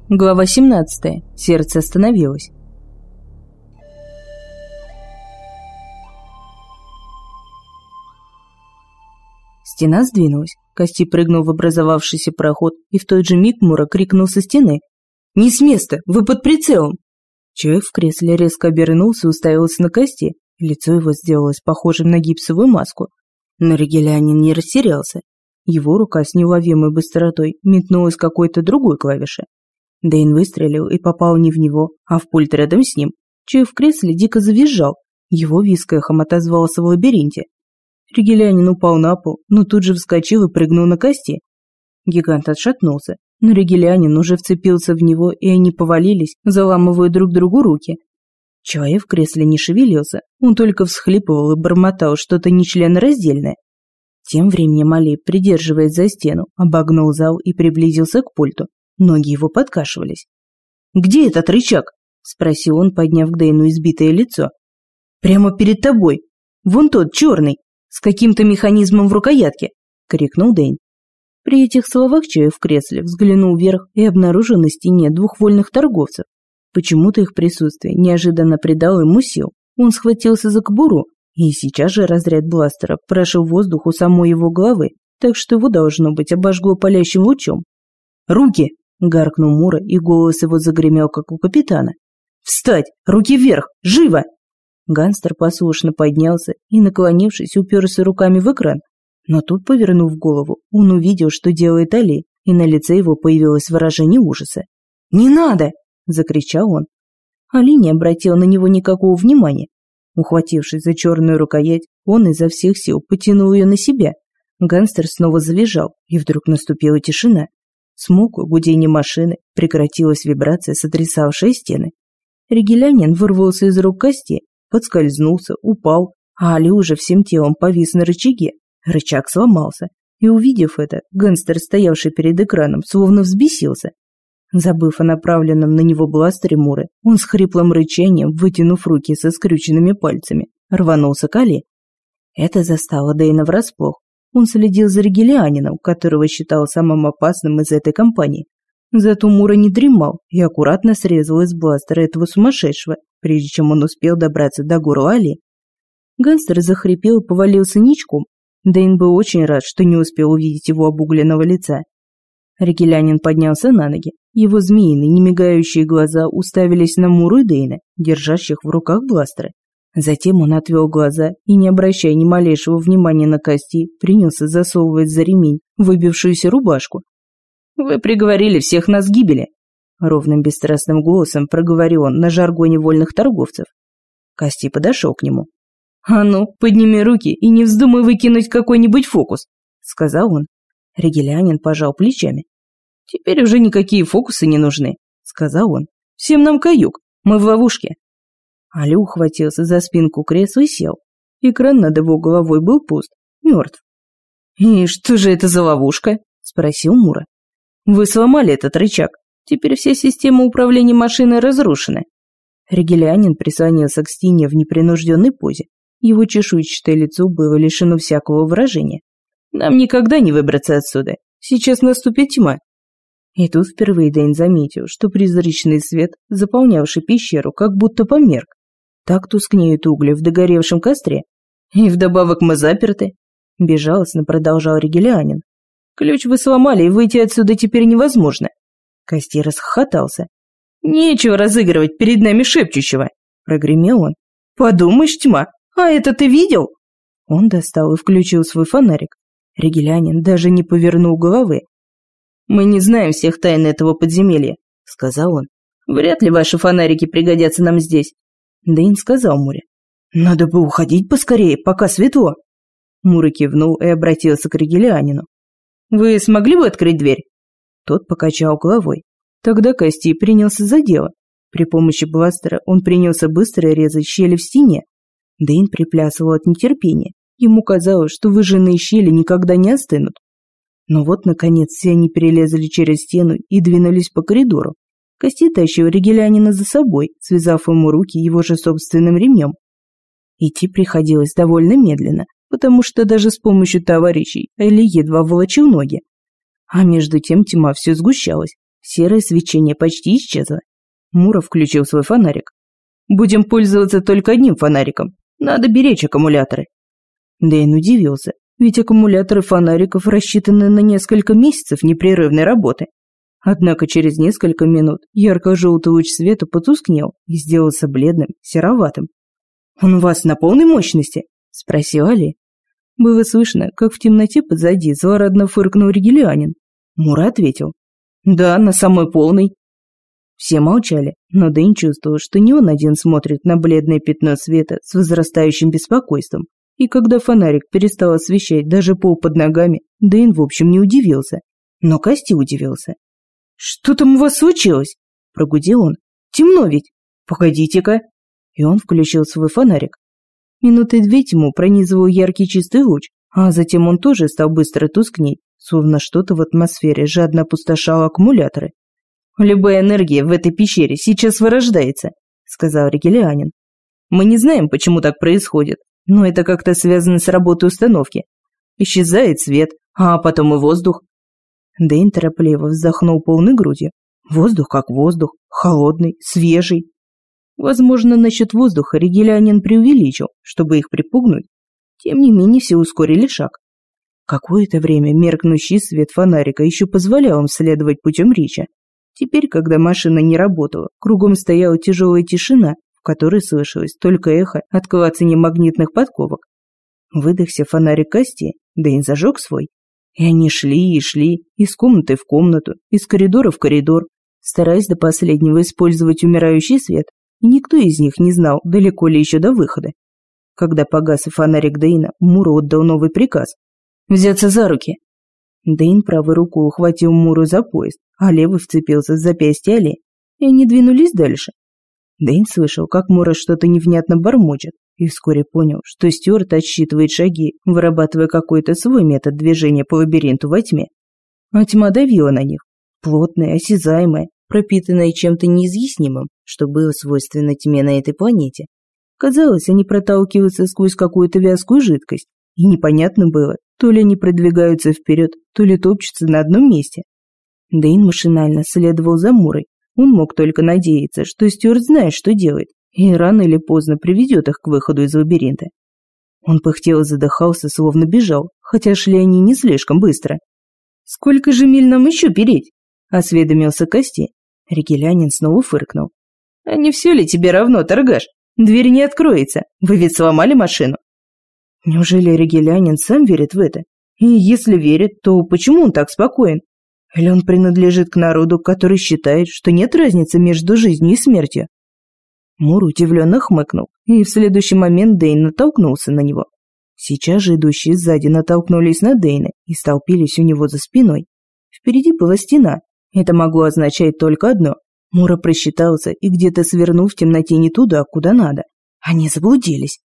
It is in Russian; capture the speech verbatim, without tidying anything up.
Глава семнадцатая. Сердце остановилось. Стена сдвинулась. Кости прыгнул в образовавшийся проход, и в тот же миг Мура крикнул со стены: «Не с места! Вы под прицелом!» Человек в кресле резко обернулся и уставился на Кости. Лицо его сделалось похожим на гипсовую маску. Но Ригелянин не растерялся. Его рука с неуловимой быстротой метнулась к какой-то другой клавише. Дэйн выстрелил и попал не в него, а в пульт рядом с ним. Человек в кресле дико завизжал. Его визг эхом отозвался в лабиринте. Ригелянин упал на пол, но тут же вскочил и прыгнул на Кости. Гигант отшатнулся, но Ригелянин уже вцепился в него, и они повалились, заламывая друг другу руки. Человек в кресле не шевелился, он только всхлипывал и бормотал что-то нечленораздельное. Тем временем Али, придерживаясь за стену, обогнул зал и приблизился к пульту. Ноги его подкашивались. «Где этот рычаг?» – спросил он, подняв к Дэйну избитое лицо. «Прямо перед тобой. Вон тот, черный, с каким-то механизмом в рукоятке!» – крикнул Дэйн. При этих словах человек в кресле взглянул вверх и обнаружил на стене двух вольных торговцев. Почему-то их присутствие неожиданно придало ему сил. Он схватился за кобуру, и сейчас же разряд бластера прошил воздух у самой его головы, так что его, должно быть, обожгло палящим лучом. «Руки!» – гаркнул Мура, и голос его загремел, как у капитана. «Встать! Руки вверх! Живо!» Гангстер послушно поднялся и, наклонившись, уперся руками в экран. Но тут, повернув голову, он увидел, что делает Али, и на лице его появилось выражение ужаса. «Не надо!» – закричал он. Али не обратил на него никакого внимания. Ухватившись за черную рукоять, он изо всех сил потянул ее на себя. Гангстер снова завизжал, и вдруг наступила тишина. Смолкло гудение машины, прекратилась вибрация, сотрясавшая стены. Ригелянин вырвался из рук Кости, подскользнулся, упал, а Али уже всем телом повис на рычаге. Рычаг сломался, и, увидев это, гангстер, стоявший перед экраном, словно взбесился. Забыв о направленном на него бластере Муры, он с хриплым рычанием, вытянув руки со скрюченными пальцами, рванулся к Али. Это застало Дэйна врасплох. Он следил за Ригелианином, которого считал самым опасным из этой компании. Зато Мура не дремал и аккуратно срезал из бластера этого сумасшедшего, прежде чем он успел добраться до горла Али. Гангстер захрипел и повалился ничком. Дэйн был очень рад, что не успел увидеть его обугленного лица. Ригелянин поднялся на ноги. Его змеиные, немигающие глаза уставились на Муру и Дэйна, держащих в руках бластеры. Затем он отвел глаза и, не обращая ни малейшего внимания на Кости, принялся засовывать за ремень выбившуюся рубашку. «Вы приговорили всех нас к гибели», — ровным бесстрастным голосом проговорил он на жаргоне вольных торговцев. Кости подошел к нему. «А ну, подними руки и не вздумай выкинуть какой-нибудь фокус», — сказал он. Ригелянин пожал плечами. «Теперь уже никакие фокусы не нужны», — сказал он. «Всем нам каюк, мы в ловушке». Али ухватился за спинку кресла и сел. Экран над его головой был пуст, мертв. «И что же это за ловушка?» – спросил Мура. «Вы сломали этот рычаг. Теперь все системы управления машиной разрушены». Ригелянин прислонился к стене в непринужденной позе. Его чешуйчатое лицо было лишено всякого выражения. «Нам никогда не выбраться отсюда. Сейчас наступит тьма». И тут впервые Дэйн заметил, что призрачный свет, заполнявший пещеру, как будто померк. Так тускнеют угли в догоревшем костре. «И вдобавок мы заперты», – безжалостно продолжал Ригелианин. «Ключ вы сломали, и выйти отсюда теперь невозможно». Кости расхохотался. «Нечего разыгрывать перед нами шепчущего», – прогремел он. «Подумаешь, тьма, а это ты видел?» Он достал и включил свой фонарик. Ригелянин даже не повернул головы. «Мы не знаем всех тайн этого подземелья», – сказал он. «Вряд ли ваши фонарики пригодятся нам здесь». Дэйн сказал Муре. «Надо бы уходить поскорее, пока светло». Мура кивнул и обратился к Ригелианину. «Вы смогли бы открыть дверь?» Тот покачал головой. Тогда Кости принялся за дело. При помощи бластера он принялся быстро резать щели в стене. Дэйн приплясывал от нетерпения. Ему казалось, что выжженные щели никогда не остынут. Но вот, наконец, все они перелезли через стену и двинулись по коридору. Кости тащил Ригелянина за собой, связав ему руки его же собственным ремнем. Идти приходилось довольно медленно, потому что даже с помощью товарищей Али едва волочил ноги. А между тем тьма все сгущалась. Серое свечение почти исчезло. Мура включил свой фонарик. «Будем пользоваться только одним фонариком. Надо беречь аккумуляторы». Дэйн удивился, ведь аккумуляторы фонариков рассчитаны на несколько месяцев непрерывной работы. Однако через несколько минут ярко-желтый луч света потускнел и сделался бледным, сероватым. «Он у вас на полной мощности?» – спросил Али. Было слышно, как в темноте позади злорадно фыркнул Ригелианин. Мура ответил: «Да, на самой полной». Все молчали, но Дэйн чувствовал, что не он один смотрит на бледное пятно света с возрастающим беспокойством. И когда фонарик перестал освещать даже пол под ногами, Дэйн в общем не удивился. Но Кости удивился. «Что там у вас случилось?» – прогудел он. «Темно ведь! Погодите-ка!» И он включил свой фонарик. Минуты две тьму пронизывал яркий чистый луч, а затем он тоже стал быстро тускнеть, словно что-то в атмосфере жадно опустошало аккумуляторы. «Любая энергия в этой пещере сейчас вырождается», – сказал Ригелианин. «Мы не знаем, почему так происходит, но это как-то связано с работой установки. Исчезает свет, а потом и воздух». Дэйн торопливо вздохнул полной грудью. Воздух как воздух, холодный, свежий. Возможно, насчет воздуха Ригелианин преувеличил, чтобы их припугнуть. Тем не менее, все ускорили шаг. Какое-то время меркнущий свет фонарика еще позволял им следовать путем Рича. Теперь, когда машина не работала, кругом стояла тяжелая тишина, в которой слышалось только эхо от клацания магнитных подковок. Выдохся фонарик Кости, Дэйн зажег свой. И они шли и шли, из комнаты в комнату, из коридора в коридор, стараясь до последнего использовать умирающий свет, и никто из них не знал, далеко ли еще до выхода. Когда погас и фонарик Дэйна, Мура отдал новый приказ – взяться за руки. Дэйн правой рукой ухватил Муру за пояс, а левый вцепился в запястье Али, и они двинулись дальше. Дэйн слышал, как Мура что-то невнятно бормочет, и вскоре понял, что Стюарт отсчитывает шаги, вырабатывая какой-то свой метод движения по лабиринту во тьме. А тьма давила на них, плотная, осязаемая, пропитанная чем-то неизъяснимым, что было свойственно тьме на этой планете. Казалось, они проталкиваются сквозь какую-то вязкую жидкость, и непонятно было, то ли они продвигаются вперед, то ли топчутся на одном месте. Дэйн машинально следовал за Мурой. Он мог только надеяться, что Стюарт знает, что делает, и рано или поздно приведет их к выходу из лабиринта. Он пыхтел и задыхался, словно бежал, хотя шли они не слишком быстро. «Сколько же миль нам еще переть?» – осведомился Кости. Ригелианин снова фыркнул. «А не все ли тебе равно, торгаш? Дверь не откроется. Вы ведь сломали машину». Неужели Ригелианин сам верит в это? И если верит, то почему он так спокоен? Или он принадлежит к народу, который считает, что нет разницы между жизнью и смертью? Мур удивленно хмыкнул, и в следующий момент Дэйн натолкнулся на него. Сейчас же идущие сзади натолкнулись на Дэйна и столпились у него за спиной. Впереди была стена. Это могло означать только одно. Мура просчитался и где-то свернул в темноте не туда, куда надо. Они заблудились.